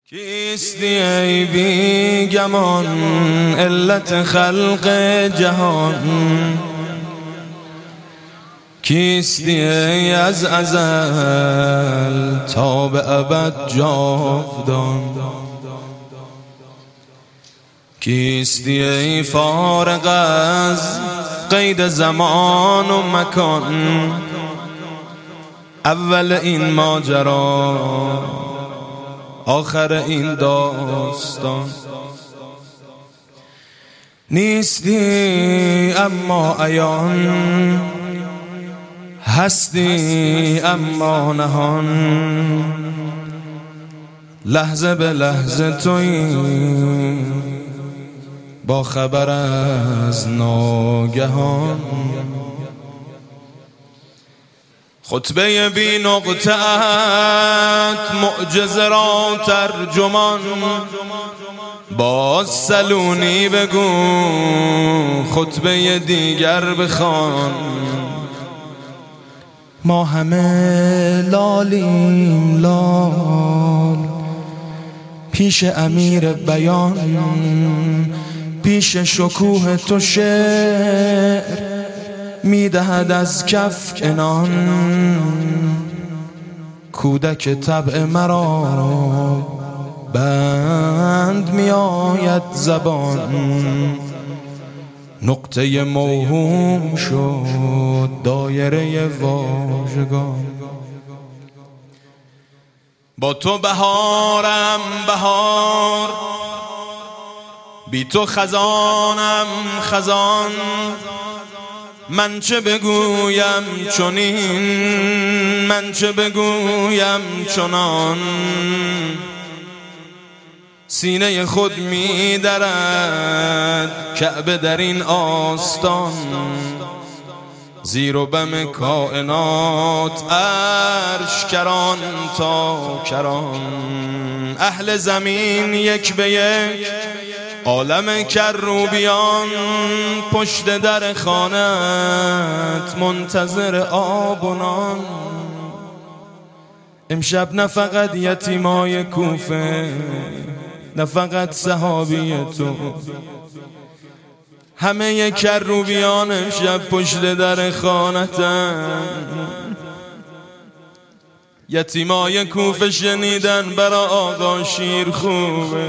کیستی ای بی گمان علت خلق جهان؟ کیستی ای از ازل تا به ابد جاودان؟ کیستی ای فارغ از قید زمان و مکان؟ اول این ماجرا آخر این داستان. نیستی اما عیان، هستی اما نهان. لحظه به لحظه تویی با خبر از ناگهان. خطبه بی نقطه‌ات معجزه را ترجمان. باز سلونی بگو خطبه دیگر بخوان. ما همه لالیم لال پیش امیر بیان، پیش شکوه تو شعر میدهد از کف عنان. کودک طبع مرا بند می آید زبان. نقطه موهوم شد دایره واژگان. با تو بهارم بهار، بی تو خزانم خزان. من چه بگویم چنین، من چه بگویم چنان. سینه خود می درد کعبه در این آستان. زیر و بم کائنات عرش کران تا کران. اهل زمین یک به یک، عالم کروبیان پشت در خانت منتظر آب و نان. امشب نه فقط یتیمای کوفه، نه فقط صحابی تو، همه کروبیان امشب پشت در خانتن. یتیمای کوفه شنیدن برا آقا شیر خوبه.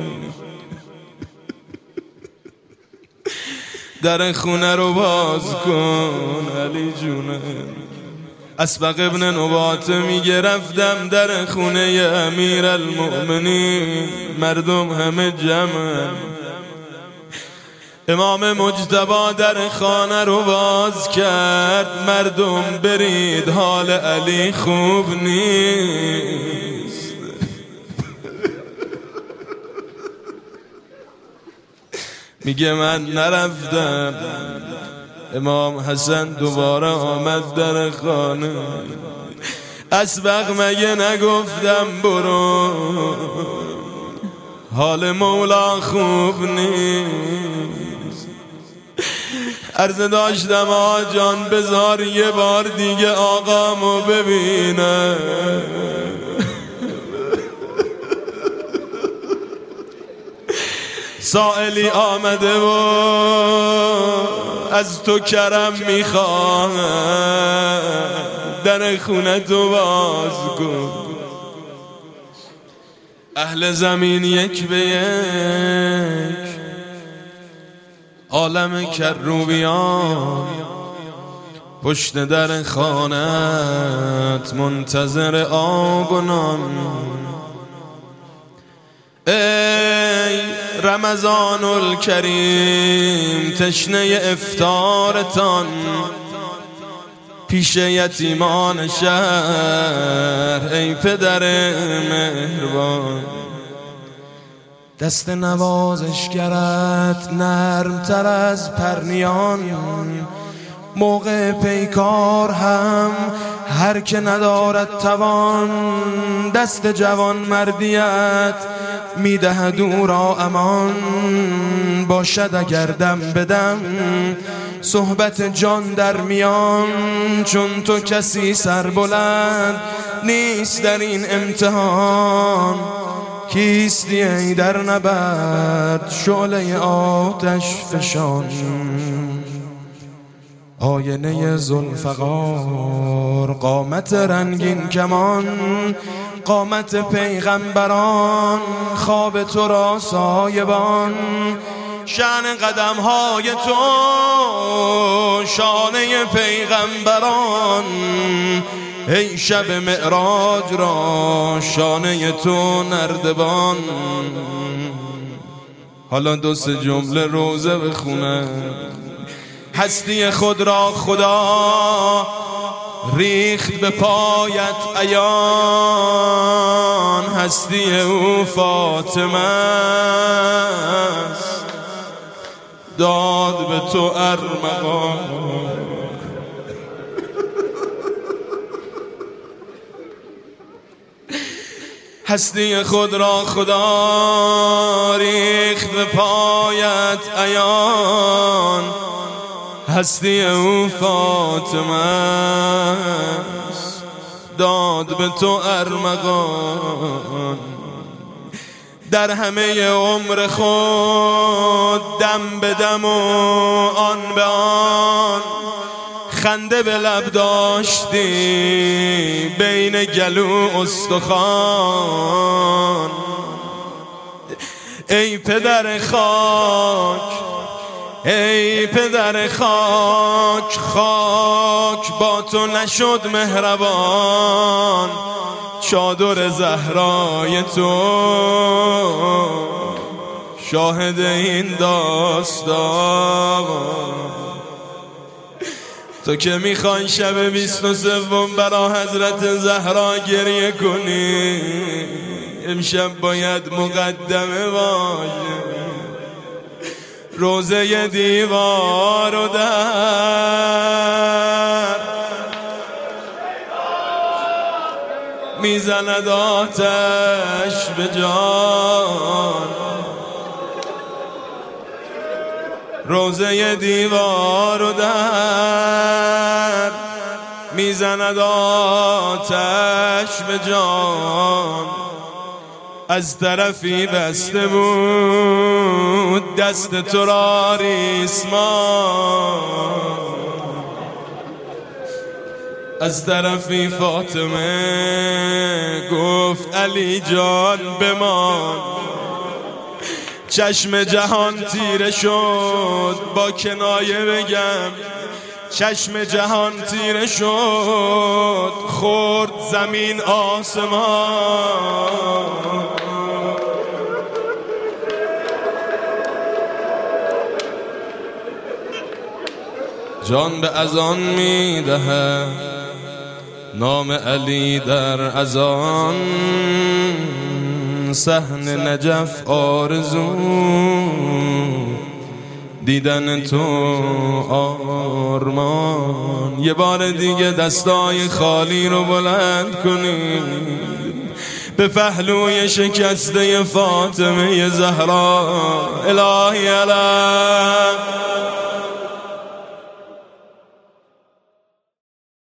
در خونه رو باز کن علی جونه. اسبق ابن نباته میگه رفتم در خونه امیر المؤمنین، مردم همه جمع. امام مجتبی در خانه رو باز کرد، مردم برید حال علی خوب نیست. میگه من نرفتم. امام حسن دوباره آمد در خانه. اسبق مگه نگفتم برو، حال مولا خوب نیست. عرض داشتم آقا جان بذار یه بار دیگه آقامو ببینم. سائلی آمده و از تو کرم میخوام، در خونه تو باز کن. اهل زمین یک به یک، عالم کروبیان پشت در خانت منتظر آب و نان. ای رمضان الکریم تشنه افطارتان، پیش یتیمان شهر ای پدر مهربان. دست نوازشگرت نرم تر از پرنیان. موقع پیکار هم هر که ندارد توان، دست جوان مردیت میدهد او را امان. باشد اگر دم بدم صحبت جان در میان، چون تو کسی سربلند نیست در این امتحان کیستی ای در نبرد شعله آتش فشان، آینه ذوالفقار قامت رنگین کمان، قامت پیغمبران خواب تو را سایبان، شأن قدم‌های تو شانه پیغمبران، ای شب معراج را شانه تو نردبان. حالا دو سه جمله روزه بخونه. هستی خود را خدا ریخت به پایت عیان، هستی او فاطمه است داد به تو ارمغان. هستی خود را خدا ریخت به پایت عیان، هستی او فاطمه است داد به تو ارمغان. در همه عمر خود دم به دم و آن به آن، خنده به لب داشتی بین گلو استخوان. ای پدر خاک، ای پدر خاک، خاک با تو نشد مهربان. چادر زهرای تو شاهد این داستان. تو که میخوای شب 23 برا حضرت زهرا گریه کنی، امشب باید مقدمه باشه. روزه دیوار و در میزند آتش به جان، روزه دیوار و در میزند آتش به جان. از طرفی بسته بود دست تو را ریسمان، از طرفی فاطمه گفت علی جان بمان. چشم جهان تیره شد، با کنایه بگم چشم جهان تیره شد، خورد زمین آسمان. جان به اذان میدهد نام علی در اذان، صحن نجف آرزو دیدن تو آرمان. یه بار دیگه دستای خالی رو بلند کنیم به پهلوی شکسته فاطمه زهرا. الهی علم